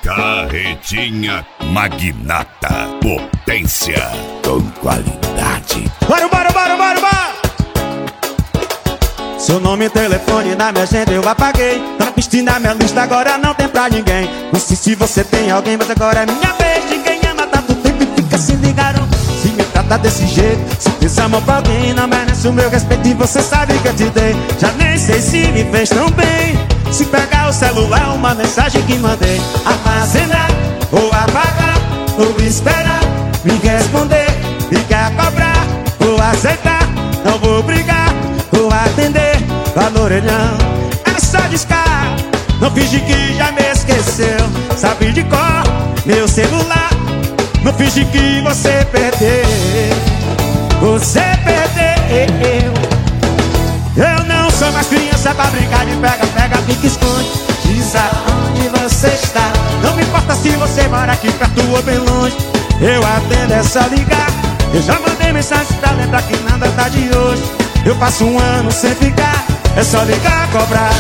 Carretinha magnata, potência com qualidade. Bora! Seu nome e telefone na minha agenda eu apaguei. Tá vestindo na minha lista, agora não tem pra ninguém. Não sei se você tem alguém, mas agora é minha vez. Ninguém ama tanto tempo e fica se ligaram. Se me trata desse jeito, se fez amor pra alguém, não merece o meu respeito e você sabe que eu te dei. Já nem sei se me fez tão bem. Se pegar o celular, uma mensagem que mandei, armazenar ou apagar, ou esperar, me responder, ligar, cobrar, ou aceitar. Não vou brigar, vou atender, lá no orelhão é só discar. Não finge que já me esqueceu, sabe de cor meu celular. Não finge que você perdeu, você perdeu. Eu não sou mais criança pra brincar de pega, pique, esconde. Diz aonde você está. Não me importa se você mora aqui perto ou bem longe. Eu atendo, é só ligar. Eu já mandei mensagem pra lembrar que nada tá de hoje. Eu passo um ano sem ficar, é só ligar, cobrar.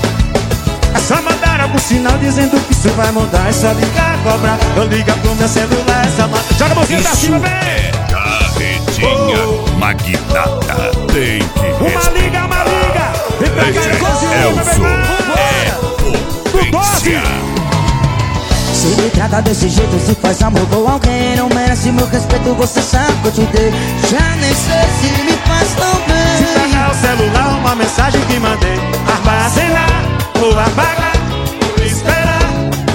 É só mandar algum sinal dizendo que isso vai mudar. É só ligar, cobrar. Eu ligo pro meu celular, é só mandar. Joga a mãozinha pra cima, vem! É Carretinha magnata, tem que Uma liga! Vem pra cá, Elson é potência. Se me trata desse jeito, se faz amor com alguém, não merece meu respeito, você sabe que eu te dei. Já nem sei se me faz tão bem. Se pegar o celular, uma mensagem que mandei, armazenar ou apagar, ou esperar,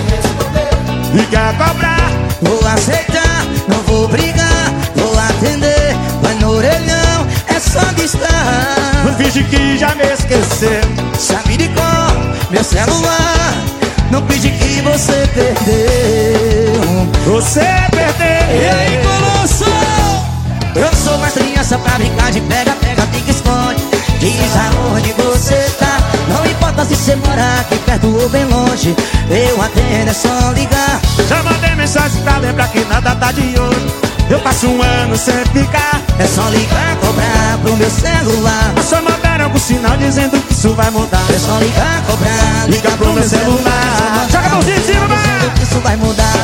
ligar, cobrar, vou aceitar, não vou brigar, vou atender, vai no orelhão, é só distar. não finge que já me esqueceu, sabe de cor meu celular. Não finge que você perdeu, você perdeu. E aí, Colosso? Eu sou mais criança pra brincar de pega, pique, esconde. Diz aonde você tá. Não importa se você mora aqui perto ou bem longe. Eu atendo, é só ligar. Já mandei mensagem pra lembrar que nada tá de hoje. Eu passo um ano sem ficar, é só ligar, cobrar pro meu celular. é só mandar algum sinal dizendo que isso vai mudar. É só ligar, cobrar, liga pro meu celular. Joga a mãozinha em cima, vai! dizendo que isso vai mudar.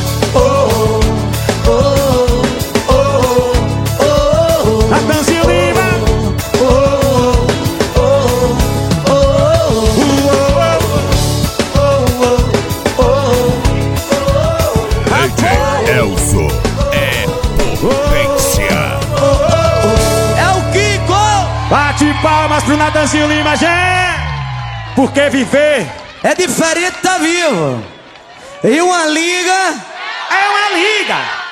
Natanzinho Lima. Elson é potência. É o Kiko. Bate palmas pro Natanzinho Lima, gente. Porque viver É diferente, tá vivo. E uma liga é uma liga.